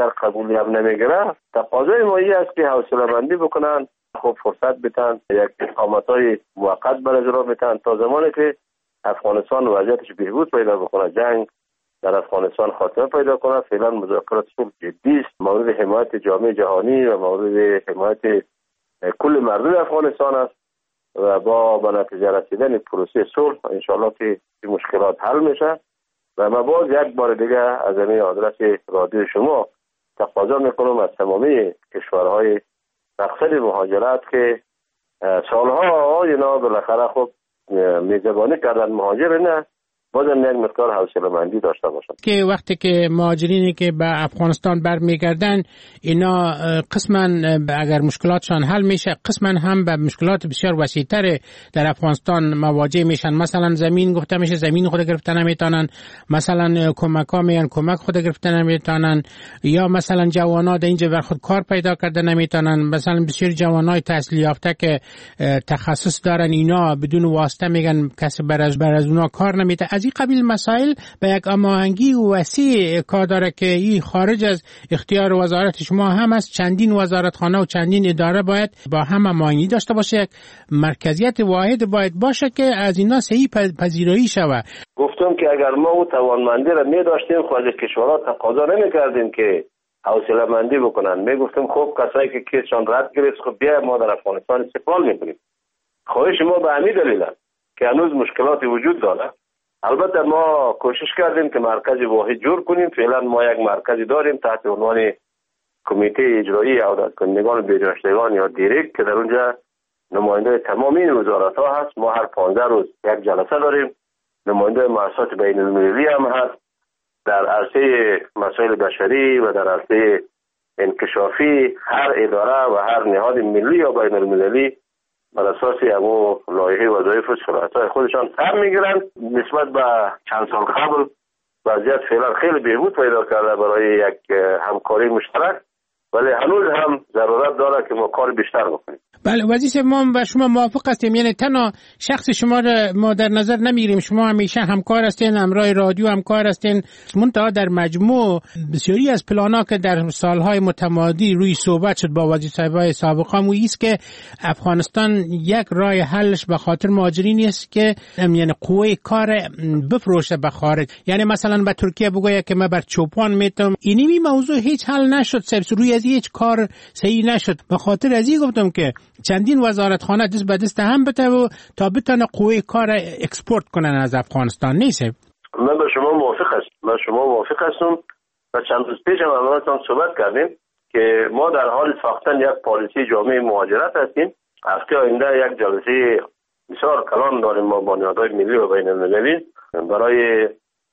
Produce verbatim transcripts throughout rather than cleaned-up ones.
اگر قبولی هم نمیگیره، تقاضای ما این است که حوصله‌مندی بکنن، خوب فرصت بتن، یک اقامت‌های موقت بر اجرا بتن تا زمانی که افغانستان وضعیتش بهبود پیدا بکنه، جنگ در افغانستان خاتمه پیدا کنه. فعلا مذاکرات صلح جدی است، مورد حمایت جامعه جهانی و مورد حمایت کل مردم افغانستان است و با به نتیجه رسیدن پروسه صلح ان شاء الله که مشکلات حل میشه. و ما باز یک بار دیگه از این آدرس رادیو شما تقاضا میکنم از تمامی کشورهای مقصد مهاجرت که سالها اینا بالاخره خب میزبانی کردن مهاجر، نه بازم یک مقدار حوصله‌مندی داشته باشند که وقتی که مهاجرینی که به افغانستان برمیگردن اینا قسما اگر مشکلاتشان حل میشه، قسما هم به مشکلات بسیار وسیع‌تر در افغانستان مواجه میشن. مثلا زمین گفته میشه زمین خود گرفتن نمیتونن، مثلا کمک ها میان کمک خود گرفتن نمیتونن، یا مثلا جوانا در اینجا بر خود کار پیدا کردن نمیتونن. مثلا بسیار جوانای تحصیل یافته که تخصص دارن اینا بدون واسطه میگن کسی بر از بر از اونا کار نمیده. از این قبیل مسائل به یک هماهنگی وسیع کار داره که این خارج از اختیار وزارت شما هم از چندین وزارتخانه و چندین اداره باید با هم هماهنگی داشته باشه، یک مرکزیت واحد باید باشه که از اینا صحیح پذیرایی شود. گفتم که اگر ما او توانمندی را می داشتیم خود از کشورها تقاضا نمی کردیم که حوصله مندی بکنن. می گفتم خب کسایی که کیسشان رد گرفت خب بیا ما در افغانستان استقبال میکنیم. خواهش ما به همین دلیل است که هنوز مشکلاتی وجود داره. البته ما کوشش کردیم که مرکز واحد جور کنیم. فعلا ما یک مرکزی داریم تحت عنوان کمیته اجرایی عودت کنندگان بی‌داشتگان یا دیرک که در اونجا نماینده تمامی وزارت ها هست. ما هر پانزده روز یک جلسه داریم. نماینده مؤسسات بین المللی هم هست در عرصه مسائل بشری و در عرصه انکشافی. هر اداره و هر نهاد ملی یا بین المللی بر اساس همون لایحه وظایف و صلاحیت‌های خودشان سر میگیرن. نسبت به چند سال قبل وضعیت فعلا خیلی بهبود پیدا کرده برای یک همکاری مشترک، ولی هنوز هم ضرورت داره که ما کار بیشتر بکنیم. بله وزیر ما و شما موافق هستیم، یعنی تنها شخص شما را ما در نظر نمیگیریم، شما همیشه همکار هستین، همراه رادیو همکار هستین. منتها در مجموع بسیاری از پلانا که در سالهای متمادی روی صحبت شد با وزیرهای سابق هم است که افغانستان یک راه حلش به خاطر مهاجرین است که یعنی قوه کار بفروشه به خارج. یعنی مثلا به ترکیه بگوید که من بر چوپان میتم، اینی موضوع هیچ حل نشد، سبس روی از هیچ کار صحیح نشد. به خاطر از این گفتم که چندین وزارتخانه دست به دست هم بته و تا بتونه قوه کار اکسپورت کنن از افغانستان. نیست؟ من با شما موافق هستم. من شما موافق هستم و چند روز پیش هم امروزتان صحبت کردیم که ما در حال ساختن یک پالیسی جامعه مهاجرت هستیم. هفته آینده یک جلسه بسیار کلان داریم ما با نهادهای ملی و بین المللی برای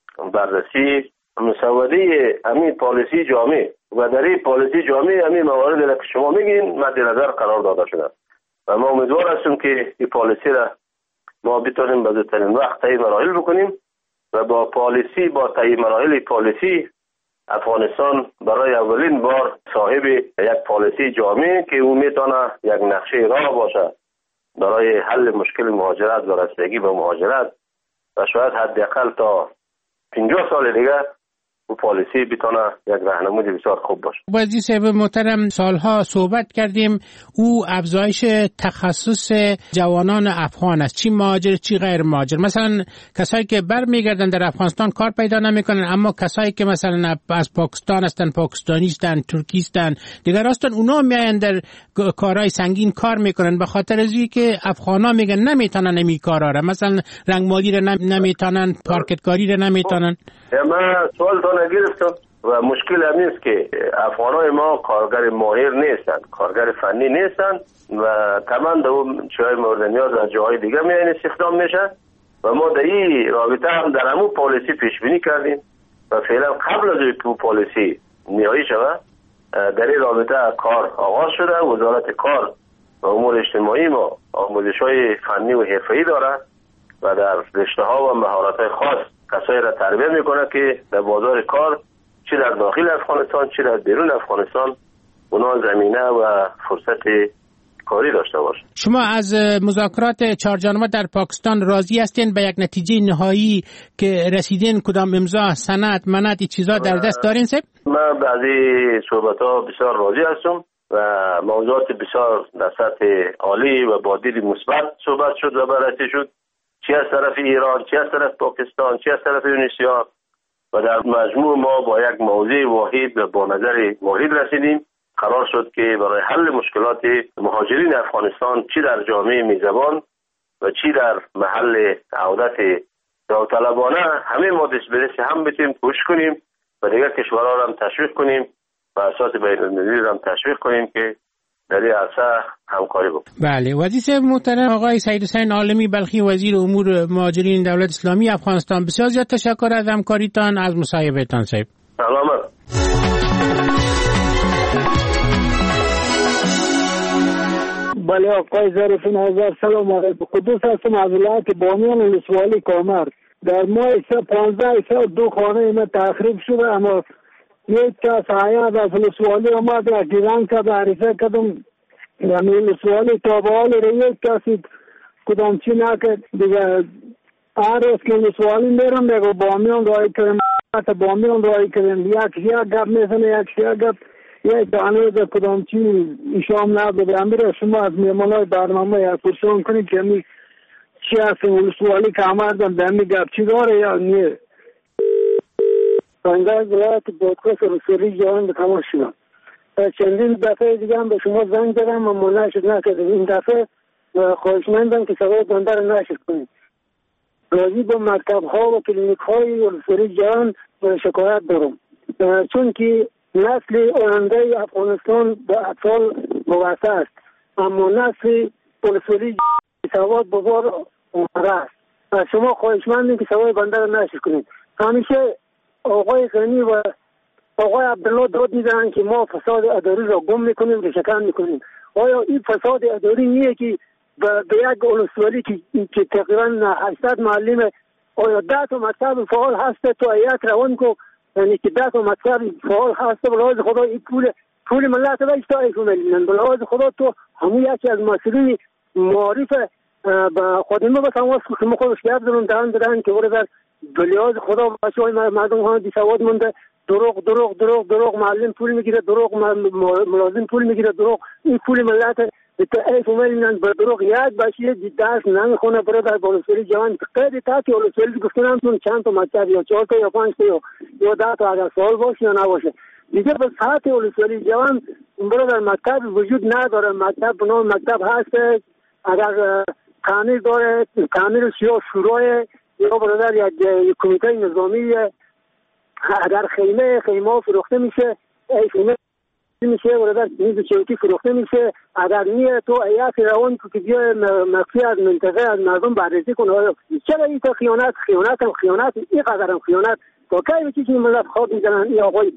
بررسی مسوده همین پالیسی جامعه و در این پالیسی جامعه همین مواردی که شما میگین مد نظر قرار داده شده و ما امیدوار هستیم که این پالیسی را ما بتونیم به زودترین وقت طی مراحل بکنیم و با پالیسی با طی مراحل پالیسی افغانستان برای اولین بار صاحب یک پالیسی جامعه که او میتونه یک نقشه راه باشه برای حل مشکل مهاجرت و رسیدگی به مهاجرت و شاید حداقل تا پنجاه سال دیگه و پالیسی بتونه یک راهنمای بسیار خوب باشه. وزیر صاحب محترم سالها صحبت کردیم او افزایش تخصص جوانان افغان است، چی مهاجر چی غیر مهاجر. مثلا کسایی که برمیگردن در افغانستان کار پیدا نمیکنن، اما کسایی که مثلا از پاکستان هستن، پاکستانی هستن، ترکی هستن، دیگر هستن، اونا میاین در کارهای سنگین کار میکنن به خاطر از اینکه افغانا میگن نمیتونن این کارا را، مثلا رنگمالی را نمیتونن، پارکتکاری را نمیتونن. من سوال تا نگرفتم و مشکل همین است که افغانای ما کارگر ماهر نیستن، کارگر فنی نیستن و تمام در اون چیزهای مورد نیاز از جاهای دیگه میاین استخدام میشن و ما در این رابطه هم در همون پالیسی پیش بینی کردیم و فعلا قبل از اینکه پالیسی نهایی شود در این رابطه کار آغاز شده. وزارت کار و امور اجتماعی ما آموزش‌های فنی و حرفه‌ای داره و در رشته‌ها و مهارت‌های خاص کسایی را تربیت میکنه که در بازار کار چه در داخل افغانستان چه در بیرون افغانستان اونا زمینه و فرصت کاری داشته باشه. شما از مذاکرات چهارجانبه در پاکستان راضی هستین؟ به یک نتیجه نهایی که رسیدین کدام امضا، سند، منت این چیزا در دست دارین سب؟ من بعضی صحبت‌ها بسیار راضی هستم و موضوعات بسیار در سطح عالی و با دید مثبت صحبت شد و بررسی شد، چی از طرف ایران، چی از طرف پاکستان، چی از طرف یونسیا، و در مجموع ما با یک موضوع واحد و با نظر واحد رسیدیم. قرار شد که برای حل مشکلات مهاجرین افغانستان چی در جامعه میزبان و چی در محل عودت داوطلبانه همه ما دست به دست هم بتیم کوشش کنیم و دیگر کشورها را هم تشویق کنیم و اساس بین‌المللی را هم تشویق کنیم که در این عرصه همکاری بکنیم. بله، وزیر محترم آقای سید حسین عالمی بلخی، وزیر امور مهاجرین دولت اسلامی افغانستان، بسیار زیاد تشکر از همکاریتان، از مصاحبهتان. صاحب سلامت. بله آقای ظریف نظر، سلام علیکم. قدوس هستم از ولایت بامیان ولسوالی کامر. در ماه پانزده سال دو خانه اینا تخریب شده، اما یک کس حیات از ولسوالی آمد و گیران کرد، عریضه کردم یعنی ولسوالی تابعال را یک کسی کدام چی نکرد دیگه. هر روز که ولسوالی میرم بگو بامیان رای کریم، بامیان رای کریم، یک شیعه گپ میزنه، یک شیعه گپ یک دانه در کدام چی ایشام نبوده. امیر شما از میمانای برنامه یک پرسون کنید که می چی هست ولسوالی که آمدن به همی گپ چی داره یا نیه. بنده از ولایت بادکس رسولی جوان به تماس شدم. چندین دفعه دیگه هم به شما زنگ دارم اما نشد نکرده. این دفعه خواهشمندم که سوال بنده رو نشد کنید. راضی با مکتب ها و کلینیک های رسولی جوان شکایت دارم، چون که نسل آینده افغانستان با اطفال وابسته است، اما نسل رسولی سواد بزار اومده است. از شما خواهشمندیم که سوال بنده رو نشد کنید. همیشه آقای غنی و آقای عبدالله داد میدن که ما فساد اداری را گم میکنیم، ریشه‌کن میکنیم. آیا این فساد اداری نیه که به یک ولسوالی که که تقریبا هشتصد معلم، آیا ده تا مکتب فعال هست تو یک روان کو، یعنی که ده تا مکتب فعال هست بلاز خدا این پول پول ملت را اشتا ایشون میلینن بلاز خدا تو همون یکی از مسئولین معارف به خودمه به تماس که ما خودش گفت دارن دارن دارن که ورده بلاز خدا بچه‌های مردم ها بی سواد مونده، دروغ دروغ دروغ دروغ معلم پول میگیره، دروغ ملازم پول میگیره، دروغ این پول ملت تا ای فهمیدن به دروغ یاد باشه درس نمیخونه برادر ولسوالی جوان قید تا که ولسوالی گفتن چون چند تا مکتب یا چهار تا یا پنج تا یا ده تا اگر سوال باشه یا نباشه دیگه به ساعت ولسوالی جوان برادر مکتب وجود نداره. مکتب به نام مکتب هست، اگر تعمیر داره تعمیر یا شورای یا برادر یک کمیته نظامی، اگر خیمه خیمه فروخته میشه ای خیمه میشه برادر میز چوکی فروخته میشه، اگر نیه تو ایات روان که بیای مخفی از منطقه از مردم بررسی کنه. چرا این تا خیانت خیانت هم خیانت این قدر هم خیانت تا کی چیزی ملت خواب میزنن این آقای.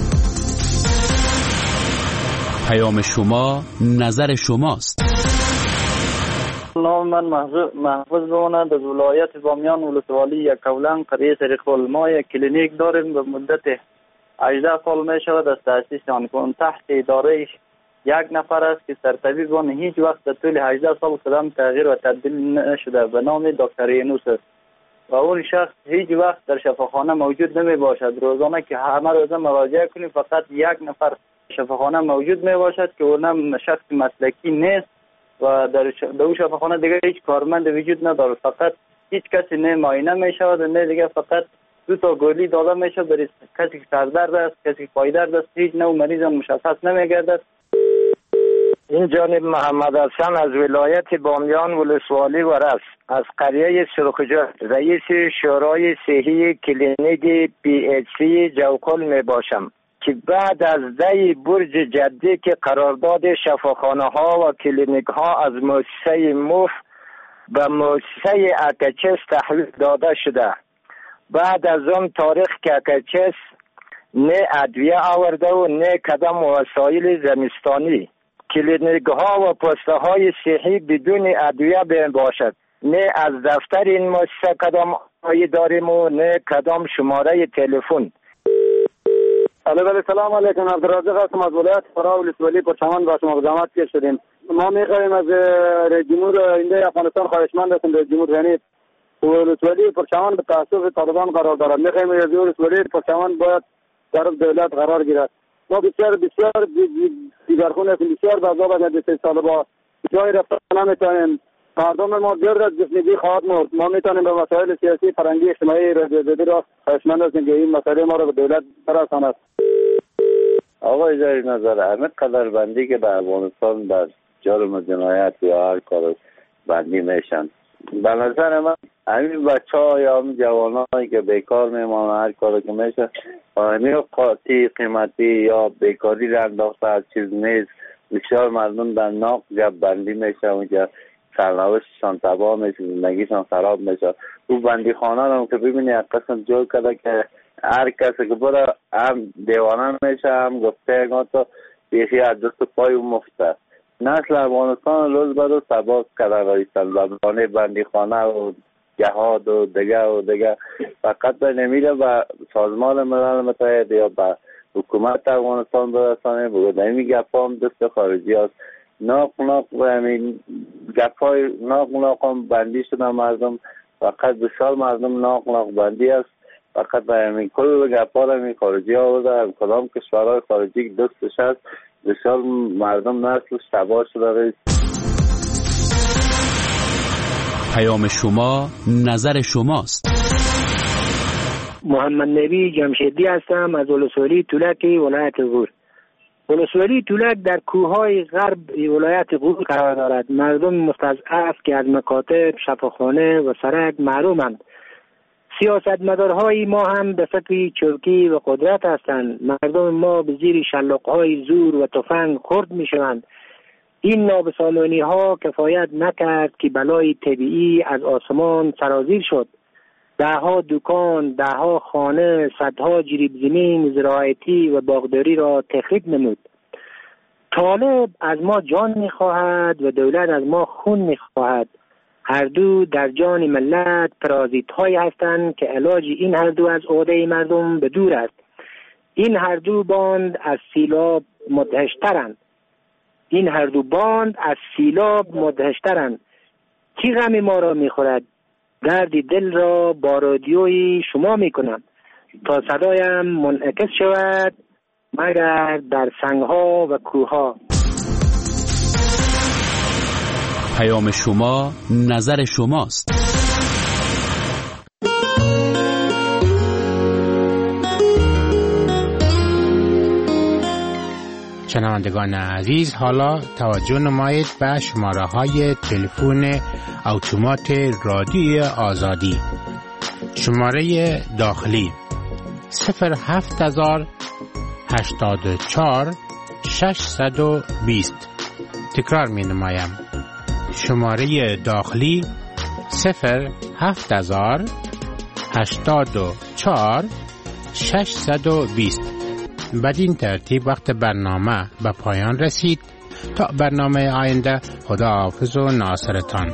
پیام شما نظر شماست. نام من محفوظ بماند از ولایت بامیان ولسوالی یکاولنگ قریه سریخال. ما یک کلینیک داریم به مدت هجده سال می شود از تأسیس آن که تحت اداره یک نفر است که سرطبیب آن هیچ وقت در طول هجده سال قدم تغییر و تبدیل نشده به نام دکتر ینوس است و اون شخص هیچ وقت در شفاخانه موجود نمی باشد. روزانه که همه روزه مراجعه کنیم فقط یک نفر شفاخانه موجود می باشد که اونم شخص مسلکی نیست و در اون شفاخانه دیگه هیچ کارمند وجود نداره. فقط هیچ کسی نه معاینه می شود نه دیگه فقط دو تا گولی داده می شود برای کسی که سردرد است کسی که پایدرد است. هیچ نوع مریض مشخص نمی گردد. این جانب محمد حسن از ولایت بامیان ولسوالی ورس از قریه سرخجه رئیس شورای صحی کلینیک پی اچ سی جوکل می باشم که بعد از دی برج جدی که قرارداد شفاخانه ها و کلینیک ها از مؤسسه موف به مؤسسه اکچس تحویل داده شده، بعد از اون تاریخ که اکچس نه ادویه آورده و نه کدام وسایل زمستانی، کلینیک ها و پسته های صحی بدون ادویه بین باشد، نه از دفتر این مؤسسه کدام آیی داریم و نه کدام شماره تلفن. علیه بله سلام علیکم. عبدالرزاق هستم از ولایت فرا ولسوالی پرچمن با شما زحمت کش شدیم. ما میخواهیم از رئیس جمهور آینده افغانستان خواهشمند هستیم رئیس جمهور غنی ولسوالی پرچمان به تعصب طالبان قرار دارد. میخواهیم رئیس ولسوالی پرچمان باید در دولت قرار گیرد. ما بسیار بسیار دیگرگون هستیم، بسیار بعضا از این سال با جای رفتن نمیتونیم. مردم ما جرد از گفتگی خواهد مرد. ما میتونیم به مسائل سیاسی فرهنگی اجتماعی رسیدگی را خواهشمند هستیم که این مسئله ما را به دولت برساند. آقا اجازه نظر همه قدر بندی که به افغانستان بر جرم جنایت یا هر کار بندی میشن، به نظر من همین بچه ها یا همین جوان هایی که بیکار میمانن هر کار که میشه همین قاطی قیمتی یا بیکاری را انداخته از چیز نیست. بسیار مردم در ناق جب بندی میشه، اونجا سرنوشتشان تباه میشه، زندگیشان خراب میشه. او بندی خانه هم که ببینی یک قسم جور کرده که هر کسی که بره هم دیوانه میشه هم گفته اگه تو بیخی از دست پای او مفته. نسل افغانستان روز به روز تباه کرده رایستن بانه بندی خانه و جهاد و دیگه و دیگه. فقط به نمیره و سازمان ملل متحد یا به حکومت افغانستان برسانه بگود همین گپ هم دست خارجی هست. ناق ناق و همین گپ های ناق ناق هم بندی شدن مردم، فقط بسیار مردم ناق ناق بندی است. فقط به همین کل گپ ها همین خارجی ها بوده، کدام کشورهای خارجی دستش هست بسیار مردم نسلش تباه شده. پیام شما نظر شماست. محمد نبی جمشیدی هستم از ولسوالی تولک ولایت غور. ولسوالی تولک در کوههای غرب ولایت غور قرار دارد. مردم مستضعف که از مکاتب، شفاخانه و سرک محرومند. سیاستمدارهای ما هم به فکر چرکی و قدرت هستند. مردم ما به زیر شلاقهای زور و تفنگ خرد می شوند. این نابسامانی ها کفایت نکرد که بلای طبیعی از آسمان سرازیر شد. دهها دکان، دهها خانه، صدها جریب زمین زراعتی و باغداری را تخریب نمود. طالب از ما جان می خواهد و دولت از ما خون می خواهد. هر دو در جان ملت پرازیت های هستند که علاج این هر دو از عهده مردم به دور است. این هر دو باند از سیلاب مدهشترند. این هر دو باند از سیلاب مدهشترند. کی غم ما را می خورد؟ دردی دل را با رادیوی شما می کنم تا صدایم منعکس شود مگر در سنگها و کوهها. پیام شما نظر شماست. شنوندگان عزیز، حالا توجه نمایید به شماره های تلفن اتومات رادیوی آزادی. شماره داخلی صفر هفت هزار هشتاد و چهار ششصد و بیست. تکرار می نمایم. شماره داخلی صفر هفت هزار هشتاد و چهار ششصد و بیست. بدین ترتیب وقت برنامه به پایان رسید. تا برنامه آینده، خدا حافظ و ناصرتان.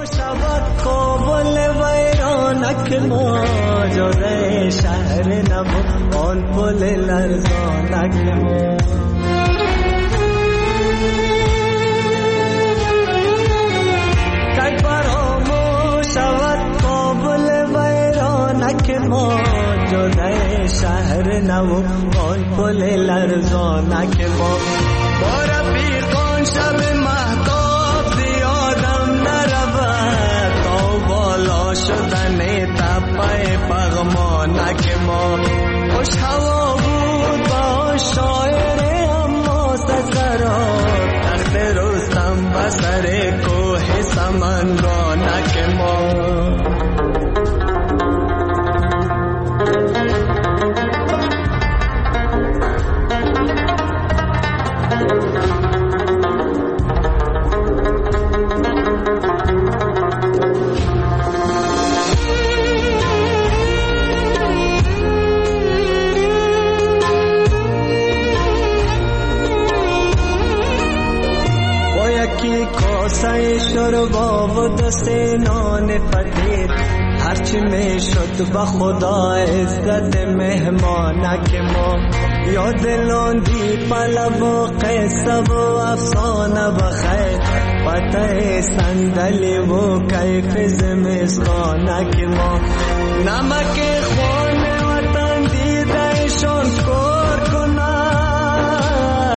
شهر نو آن پل لرزانک ما با رفیقان شب مهتاب زیادم نرود تا بالا شدن تپه پغمانک ما. خوش هوا بود با شاعر اما سسران تخت رستم بسر کوه سمنگانک ما. کاسه شربا و دست نان فقیر هرچی می شد به خدا عزت مهمانک ما. یاد لاندی پلو و قصه و افسانه بخیر پته صندلی و کیف زمستانه که ما نمک خوان